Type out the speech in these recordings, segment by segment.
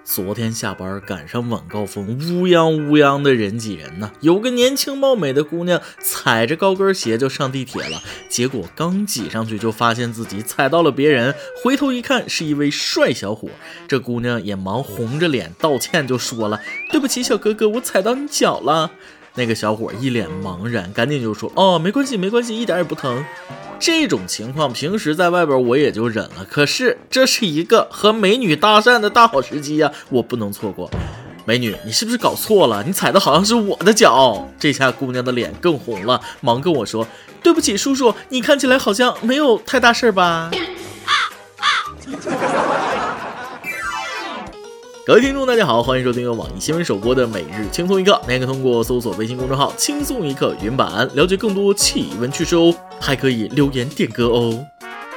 昨天下班赶上晚高峰，乌泱乌泱的人挤人呢。有个年轻貌美的姑娘踩着高跟鞋就上地铁了，结果刚挤上去就发现自己踩到了别人，回头一看是一位帅小伙。这姑娘也忙红着脸道歉，就说了：“对不起，小哥哥，我踩到你脚了。”那个小伙一脸茫然，赶紧就说：“哦，没关系，没关系，一点也不疼。”这种情况平时在外边我也就忍了，可是这是一个和美女搭讪的大好时机呀，我不能错过。美女，你是不是搞错了？你踩的好像是我的脚。这下姑娘的脸更红了，忙跟我说：“对不起，叔叔，你看起来好像没有太大事吧？”各位听众大家好，欢迎收听由网易新闻首播的每日轻松一刻，您可以通过搜索微信公众号轻松一刻云版了解更多气温趣事哦，还可以留言点歌哦。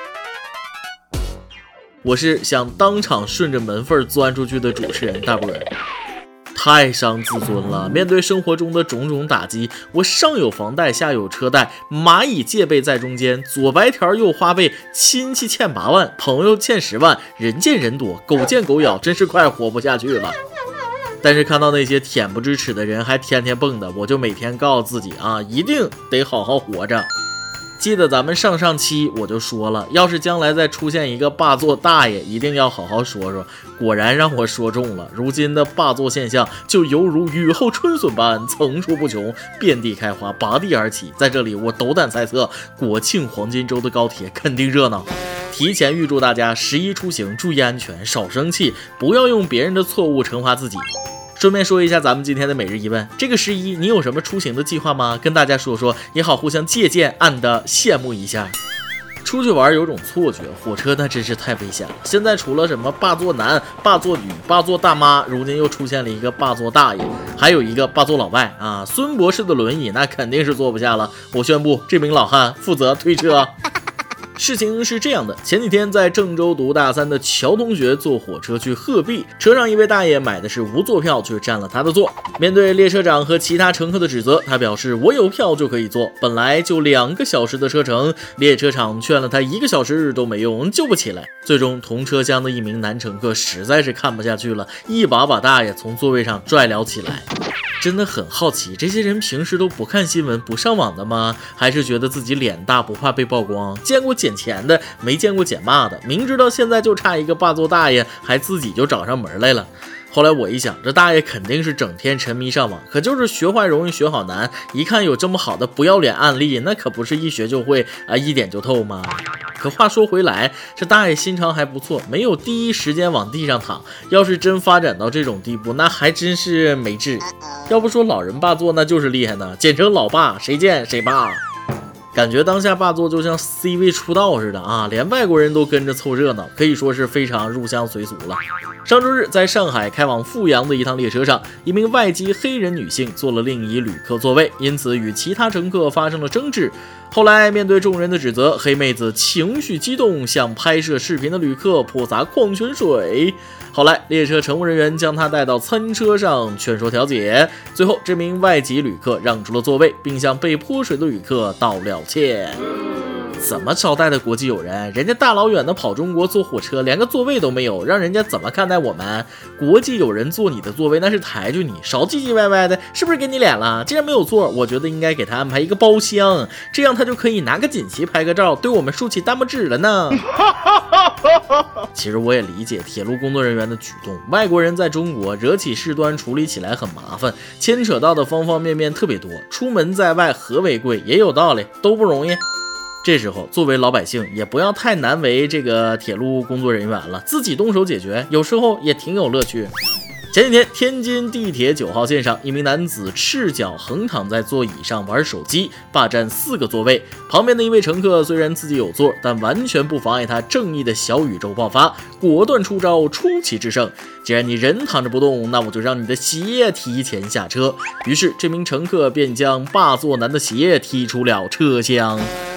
我是想当场顺着门缝钻出去的主持人大波儿。太伤自尊了，面对生活中的种种打击，我上有房贷下有车贷，蚂蚁借呗在中间，左白条右花呗，亲戚欠8万，朋友欠10万，人见人躲，狗见狗咬，真是快活不下去了。但是看到那些恬不知耻的人还天天蹦的，我就每天告诉自己啊，一定得好好活着。记得咱们上期我就说了，要是将来再出现一个霸座大爷，一定要好好说说。果然让我说中了，如今的霸座现象就犹如雨后春笋般层出不穷，遍地开花，拔地而起。在这里我斗胆猜测，国庆黄金周的高铁肯定热闹。提前预祝大家11出行注意安全，少生气，不要用别人的错误惩罚自己。顺便说一下咱们今天的每日一问，这个11你有什么出行的计划吗？跟大家说说，也好互相借鉴，暗的羡慕一下。出去玩有种错觉，火车那真是太危险了。现在除了什么霸座男、霸座女、霸座大妈，如今又出现了一个霸座大爷，还有一个霸座老外啊！孙博士的轮椅那肯定是坐不下了。我宣布，这名老汉负责推车。事情是这样的，前几天在郑州读大3的乔同学坐火车去鹤壁，车上一位大爷买的是无座票，却占了他的座。面对列车长和其他乘客的指责，他表示我有票就可以坐，本来就2个小时的车程，列车长劝了他1个小时都没用，救不起来。最终同车厢的一名男乘客实在是看不下去了，一把把大爷从座位上拽了起来。真的很好奇，这些人平时都不看新闻不上网的吗？还是觉得自己脸大不怕被曝光？见过捡钱的，没见过捡骂的，明知道现在就差一个霸座大爷，还自己就找上门来了。后来我一想，这大爷肯定是整天沉迷上网，可就是学坏容易学好难，一看有这么好的不要脸案例，那可不是一学就会啊，一点就透吗？可话说回来，这大爷心肠还不错，没有第一时间往地上躺。要是真发展到这种地步，那还真是没治。要不说老人霸座那就是厉害呢，简称老霸，谁见谁霸。感觉当下霸座就像 C 位出道似的啊，连外国人都跟着凑热闹，可以说是非常入乡随俗了。上周日，在上海开往阜阳的一趟列车上，一名外籍黑人女性坐了另一旅客座位，因此与其他乘客发生了争执。后来面对众人的指责，黑妹子情绪激动，向拍摄视频的旅客泼洒矿泉水。后来列车乘务人员将她带到餐车上劝说调解，最后这名外籍旅客让出了座位，并向被泼水的旅客道了歉。怎么招待的国际友人？人家大老远的跑中国坐火车，连个座位都没有，让人家怎么看待我们？国际友人坐你的座位那是抬举你，少唧唧歪歪的，是不是给你脸了？既然没有座，我觉得应该给他安排一个包厢，这样他就可以拿个锦旗拍个照，对我们竖起大拇指了呢。其实我也理解铁路工作人员的举动，外国人在中国惹起事端处理起来很麻烦，牵扯到的方方面面特别多，出门在外何为贵，也有道理，都不容易。这时候作为老百姓也不要太难为这个铁路工作人员了，自己动手解决，有时候也挺有乐趣。前几天天津地铁9号线上，一名男子赤脚横躺在座椅上玩手机，霸占4个座位，旁边的一位乘客虽然自己有座，但完全不妨碍他正义的小宇宙爆发，果断出招，出奇制胜。既然你人躺着不动，那我就让你的鞋提前下车。于是这名乘客便将霸座男的鞋踢出了车厢。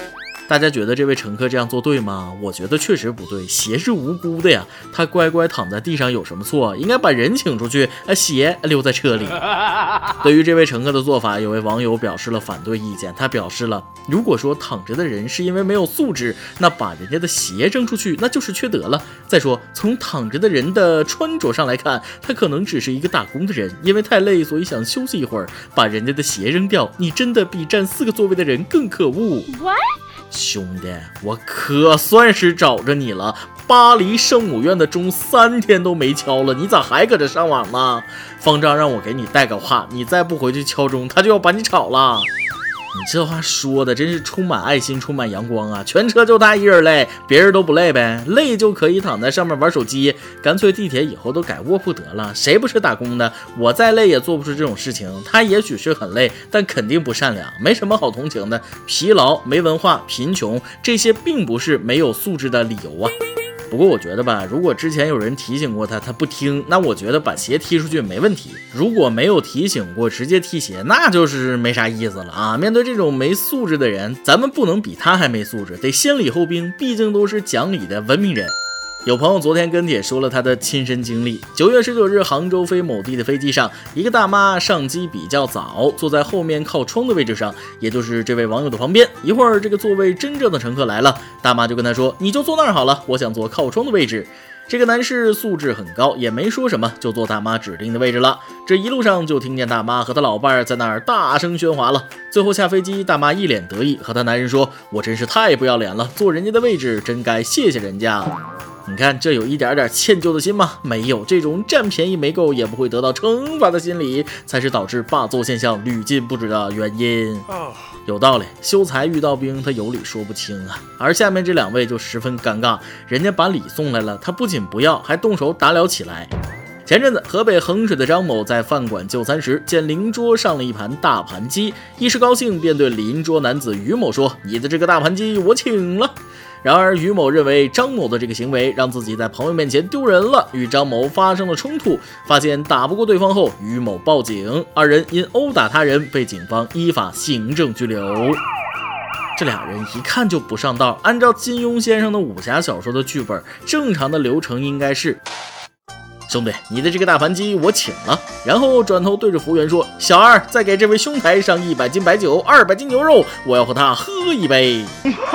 大家觉得这位乘客这样做对吗？我觉得确实不对，鞋是无辜的呀，他乖乖躺在地上有什么错？应该把人请出去，鞋留在车里。对于这位乘客的做法，有位网友表示了反对意见，他表示了，如果说躺着的人是因为没有素质，那把人家的鞋扔出去那就是缺德了。再说从躺着的人的穿着上来看，他可能只是一个打工的人，因为太累所以想休息一会儿，把人家的鞋扔掉，你真的比占4个座位的人更可恶。兄弟，我可算是找着你了，巴黎圣母院的钟3天都没敲了，你咋还搁这上网呢？方丈让我给你带个话，你再不回去敲钟，他就要把你炒了。你这话说的真是充满爱心，充满阳光啊！全车就他一人累，别人都不累呗，累就可以躺在上面玩手机，干脆地铁以后都改卧铺得了。谁不是打工的？我再累也做不出这种事情。他也许是很累，但肯定不善良，没什么好同情的。疲劳、没文化、贫穷，这些并不是没有素质的理由啊。不过我觉得吧，如果之前有人提醒过他，他不听，那我觉得把鞋踢出去没问题。如果没有提醒过，直接踢鞋，那就是没啥意思了啊！面对这种没素质的人，咱们不能比他还没素质，得先礼后兵，毕竟都是讲理的文明人。有朋友昨天跟帖说了他的亲身经历。9月19日，杭州飞某地的飞机上，一个大妈上机比较早，坐在后面靠窗的位置上，也就是这位网友的旁边。一会儿，这个座位真正的乘客来了，大妈就跟他说：“你就坐那儿好了，我想坐靠窗的位置。”这个男士素质很高，也没说什么，就坐大妈指定的位置了。这一路上就听见大妈和他老伴儿在那儿大声喧哗了。最后下飞机，大妈一脸得意，和他男人说：“我真是太不要脸了，坐人家的位置，真该谢谢人家。”你看这有一点点歉疚的心吗？没有，这种占便宜没够也不会得到惩罚的心理，才是导致霸座现象屡禁不止的原因。有道理，修财遇到兵，他有理说不清啊。而下面这2位就十分尴尬，人家把礼送来了，他不仅不要，还动手打了起来。前阵子，河北衡水的张某在饭馆就餐时，见邻桌上了一盘大盘鸡，一时高兴，便对邻桌男子于某说：“你的这个大盘鸡我请了。”然而于某认为张某的这个行为让自己在朋友面前丢人了，与张某发生了冲突，发现打不过对方后，于某报警，2人因殴打他人被警方依法行政拘留。这俩人一看就不上道，按照金庸先生的武侠小说的剧本，正常的流程应该是：兄弟，你的这个大盘鸡我请了。然后转头对着服务员说：“小二，再给这位兄台上100斤白酒，200斤牛肉，我要和他喝一杯。”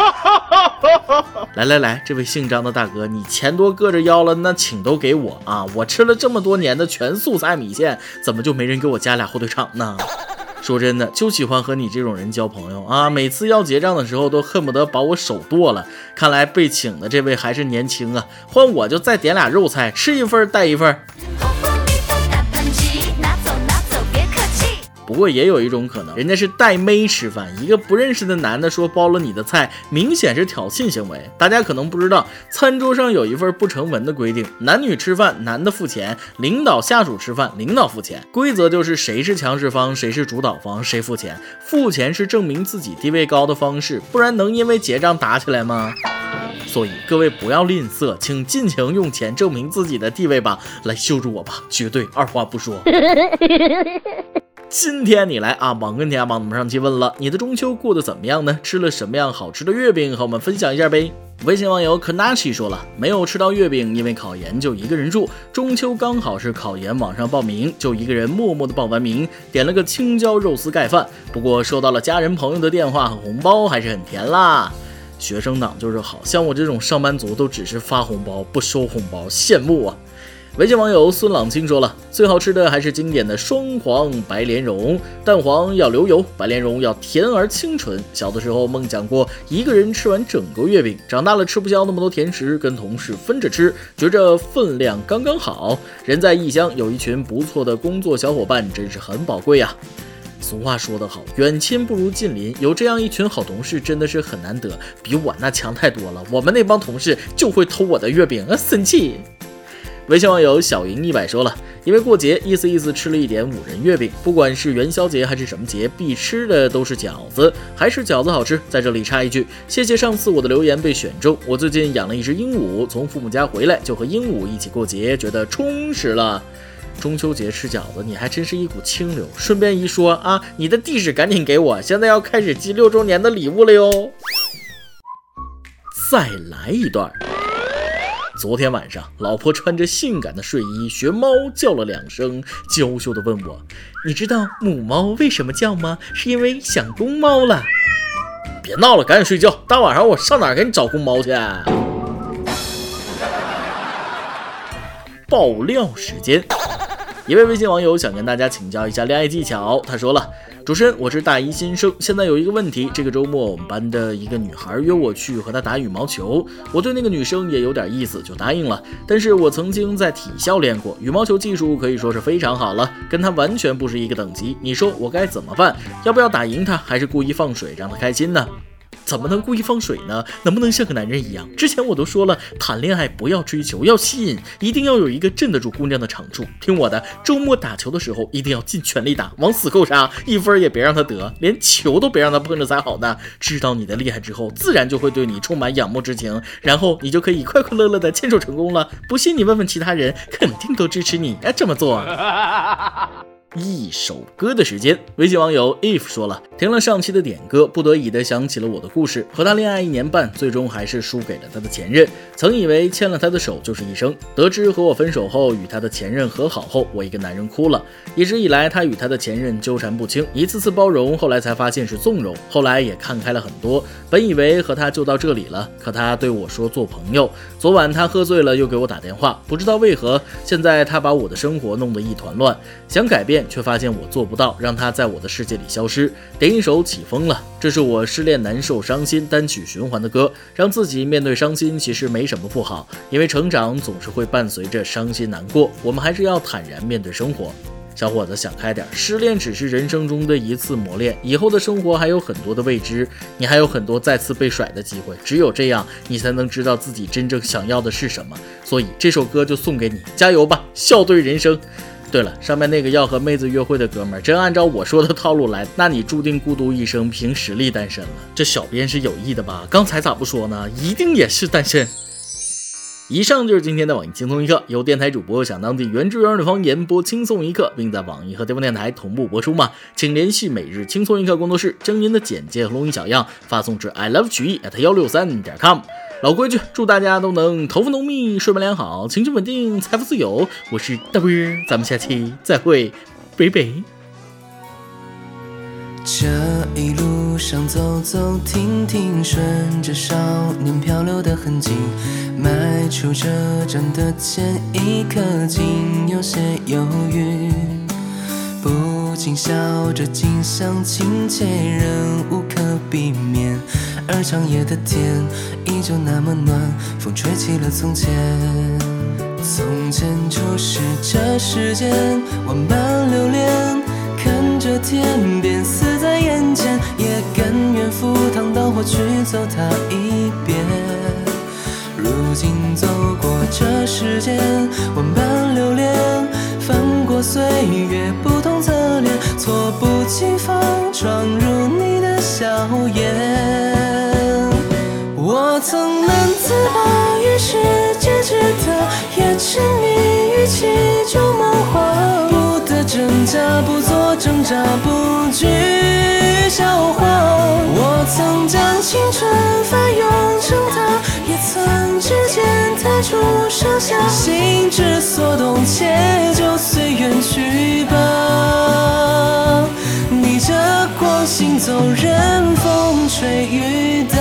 来，这位姓张的大哥，你钱多硌着腰了，那请都给我啊！我吃了这么多年的全素菜米线，怎么就没人给我加俩火腿肠呢？说真的，就喜欢和你这种人交朋友啊！每次要结账的时候，都恨不得把我手剁了。看来被请的这位还是年轻啊，换我就再点俩肉菜，吃一份带一份。不过也有一种可能，人家是带妹吃饭，一个不认识的男的说包了你的菜，明显是挑衅行为。大家可能不知道，餐桌上有一份不成文的规定，男女吃饭男的付钱，领导下属吃饭领导付钱。规则就是谁是强势方，谁是主导方，谁付钱。付钱是证明自己地位高的方式，不然能因为结账打起来吗？所以各位不要吝啬，请尽情用钱证明自己的地位吧，来羞辱我吧，绝对二话不说。今天你来啊，网跟天帮我们上期问了，你的中秋过得怎么样呢？吃了什么样好吃的月饼和我们分享一下呗。微信网友 Kanachi 说了，没有吃到月饼，因为考研就一个人住，中秋刚好是考研网上报名，就一个人默默的报完名，点了个青椒肉丝盖饭，不过收到了家人朋友的电话和红包，还是很甜啦。学生党就是好，像我这种上班族都只是发红包不收红包，羡慕啊。微信网友孙朗清说了，最好吃的还是经典的双黄白莲蓉，蛋黄要流油，白莲蓉要甜而清纯。小的时候梦想过一个人吃完整个月饼，长大了吃不消那么多甜食，跟同事分着吃，觉着分量刚刚好。人在异乡有一群不错的工作小伙伴，真是很宝贵啊。俗话说得好，远亲不如近邻，有这样一群好同事真的是很难得，比我那强太多了。我们那帮同事就会偷我的月饼，生气。微信网友小莹100说了，因为过节意思吃了一点5仁月饼，不管是元宵节还是什么节，必吃的都是饺子，还是饺子好吃。在这里插一句，谢谢上次我的留言被选中，我最近养了一只鹦鹉，从父母家回来就和鹦鹉一起过节，觉得充实了。中秋节吃饺子，你还真是一股清流。顺便一说啊，你的地址赶紧给我，现在要开始寄6周年的礼物了哟。 再来一段。昨天晚上，老婆穿着性感的睡衣学猫叫了2声，娇羞地问我：“你知道母猫为什么叫吗？是因为想公猫了。”别闹了，赶紧睡觉！大晚上我上哪儿给你找公猫去？爆料时间。一位微信网友想跟大家请教一下恋爱技巧，他说了：主持人，我是大一新生，现在有一个问题，这个周末我们班的一个女孩约我去和她打羽毛球，我对那个女生也有点意思，就答应了。但是我曾经在体校练过，羽毛球技术可以说是非常好了，跟她完全不是一个等级，你说我该怎么办？要不要打赢她，还是故意放水让她开心呢？怎么能故意放水呢？能不能像个男人一样？之前我都说了，谈恋爱不要追求，要吸引，一定要有一个镇得住姑娘的长处。听我的，周末打球的时候一定要尽全力打，往死扣杀，1分也别让他得，连球都别让他碰着才好呢。知道你的厉害之后，自然就会对你充满仰慕之情，然后你就可以快快乐乐的牵手成功了。不信你问问其他人，肯定都支持你这么做。一首歌的时间，微信网友 if 说了，听了上期的点歌，不得已的想起了我的故事。和他恋爱1年半，最终还是输给了他的前任。曾以为牵了他的手就是一生，得知和我分手后与他的前任和好后，我一个男人哭了。一直以来他与他的前任纠缠不清，一次次包容，后来才发现是纵容，后来也看开了很多。本以为和他就到这里了，可他对我说做朋友。昨晚他喝醉了又给我打电话，不知道为何，现在他把我的生活弄得一团乱，想改变却发现我做不到，让他在我的世界里消失。点一首起风了，这是我失恋难受伤心单曲循环的歌，让自己面对伤心其实没什么不好，因为成长总是会伴随着伤心难过，我们还是要坦然面对生活。小伙子想开点，失恋只是人生中的一次磨练，以后的生活还有很多的未知，你还有很多再次被甩的机会，只有这样你才能知道自己真正想要的是什么。所以这首歌就送给你，加油吧，笑对人生。对了，上面那个要和妹子约会的哥们儿，真按照我说的套路来，那你注定孤独一生，凭实力单身了。这小编是有意的吧？刚才咋不说呢？一定也是单身。以上就是今天的网易轻松一刻，由电台主播讲当地原汁原味的方言播轻松一刻，并在网易和地方电台同步播出嘛？请联系每日轻松一刻工作室，将您的简介和录音小样发送至 iLoveChUyi@163.com。老规矩，祝大家都能头发浓密，睡眠良好，情绪稳定，财富自由。我是大波，咱们下期再会，拜拜。 这一路上走走停停，顺着少年漂流的痕迹，迈出这站的前一刻，竟有些犹豫，不禁笑着，景象亲切，人无可避免，而长夜的天依旧那么暖，风吹起了从前。从前就是这世间万般留恋，看着天边死在眼前，也甘愿赴汤蹈火去走它一遍。如今走过这世间万般留恋，翻过岁月不同侧脸，猝不及防闯入你的笑颜。我曾难自拔于世界之德，也沉迷于其中梦话，不得挣扎，不做挣扎，不惧笑话。我曾将青春翻涌成她，也曾指尖弹出盛夏，心之所动，且就随缘去吧。逆着光行走，任风吹雨打。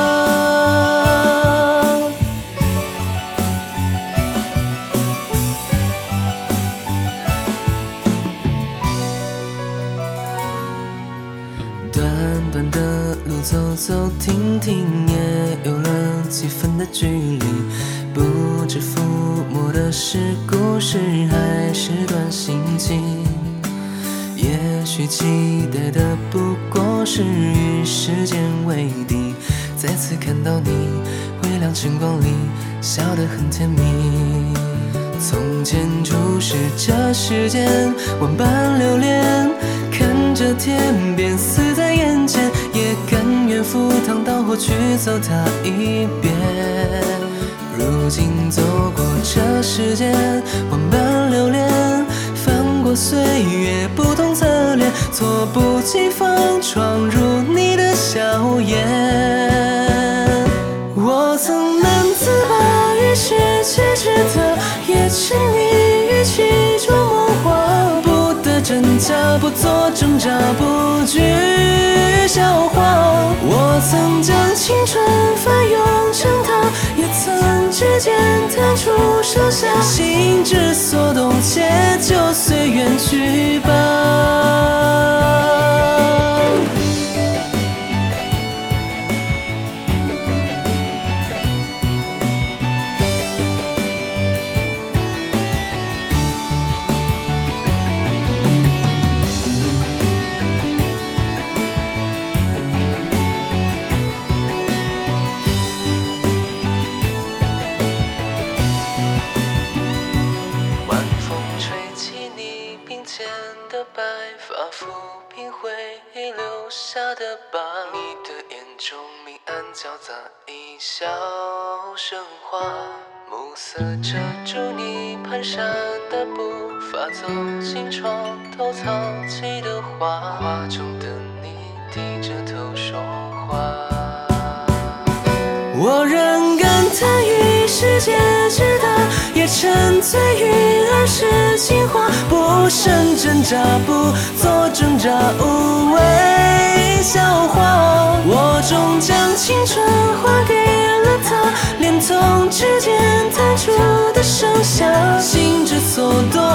短短的路走走停停，也有了几分的距离，不知抚摸的是故事还是段心情。也许期待的不过是与时间为敌，再次看到你微亮晨光里笑得很甜蜜。从前注视这世间万般留恋，看着天边死在眼前，也甘愿赴汤蹈火去走它一遍。如今走过这世间万般留恋，翻过岁月不同侧脸，猝不及防闯入你的笑颜。我他，也沉溺于其中梦话，不得真假，不做挣扎，不惧笑话。我曾将青春翻涌成她，也曾指尖弹出手下，心之所动，且就随缘去吧。白发抚平回忆留下的疤，你的眼中明暗交杂，一笑生花，暮色遮住你蹒跚的步伐，走进床头藏起的画，画中的你低着头说话。我仍感叹于世界之大，也沉醉于儿时情话，不胜挣扎，不做挣扎，无谓笑话。我终将青春还给了他，连同指尖弹出的盛夏，心之所动，